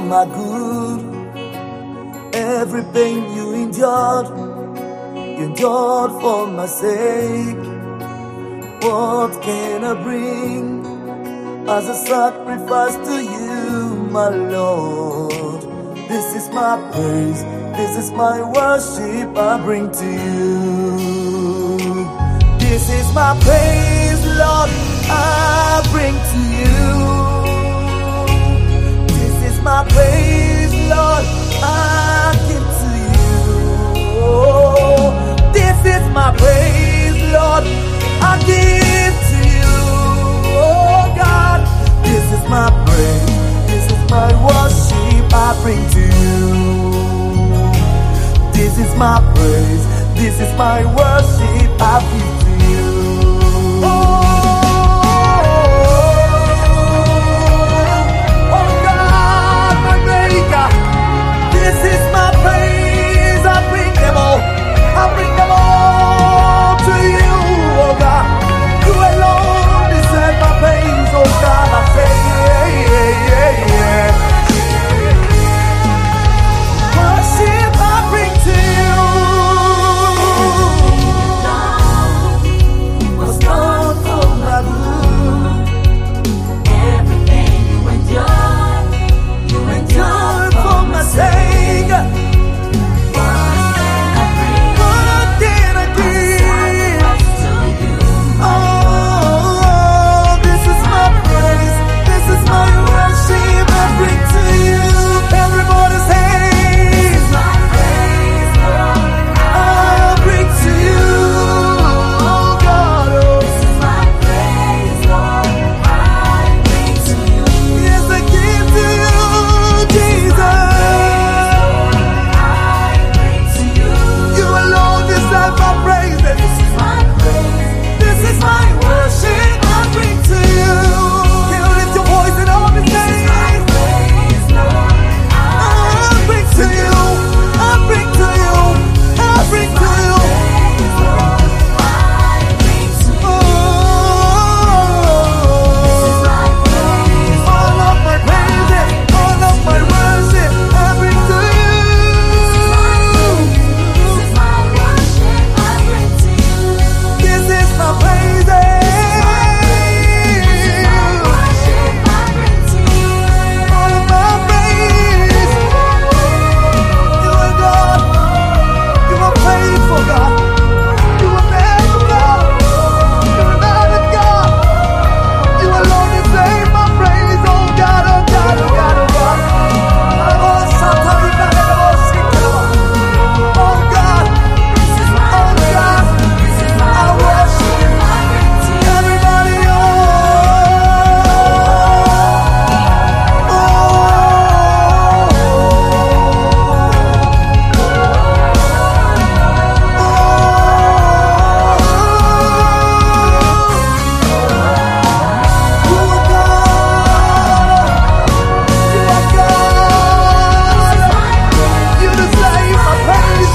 my good. Every pain you endured for my sake. What can I bring as a sacrifice to you, my Lord? This is my praise, this is my worship I bring to you. This is my praise, Lord, I bring to you. This is my praise, Lord, I give to you. This is my praise, Lord, I give to you. Oh God, this is my praise, this is my worship I bring to you. This is my praise, this is my worship I give to you. Oh God, my Maker, this is my praise. I bring them all, I bring them all to you. Oh God, you alone deserve my praise. Oh God, I say yeah. Worship I bring to you. Was done for my good. Everything you endured For my sake. What did I give? Oh, this is my praise, this is my worship I bring to you. Everybody say, I bring to you. Oh God, oh. Yes, I give to you, Jesus. You alone deserve my praises. This is my worship I bring to you. Can you lift your voice and all the days? I bring to you, I bring to you, I bring to you. All of my praises, all of my worship I bring to you. This is my praises. All of my praise. You are God. You are faithful, God. You are faithful, God. You are not a God. You alone deserve my praise. Oh God, oh God, oh God, oh God. Oh, Satan, oh God, I worship everybody. You deserve my praise.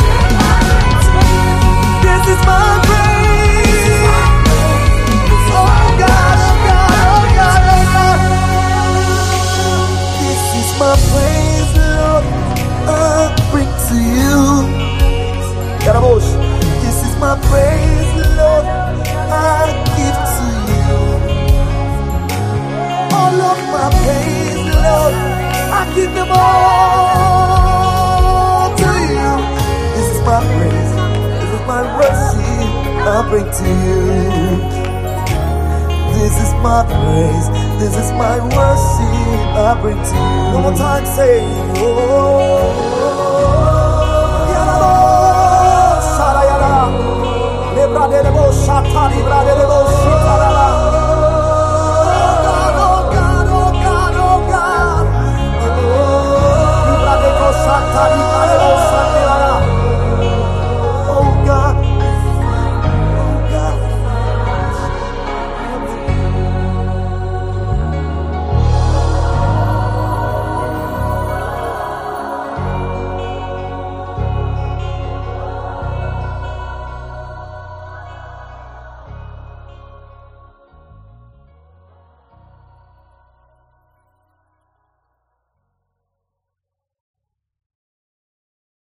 This is my praise. Oh God, oh God, oh God, oh God. This is my praise, Lord, I bring to you. Karabosh. This is my praise, Lord, I give to you. All of my praise, Lord, I give them all to you. This is my praise, this is my worship I bring to you. This is my praise, this is my worship I bring to you. One more time, say, oh, Yarabo, Sarayara, Lebra de Debo, Shatari, Bra de Debo,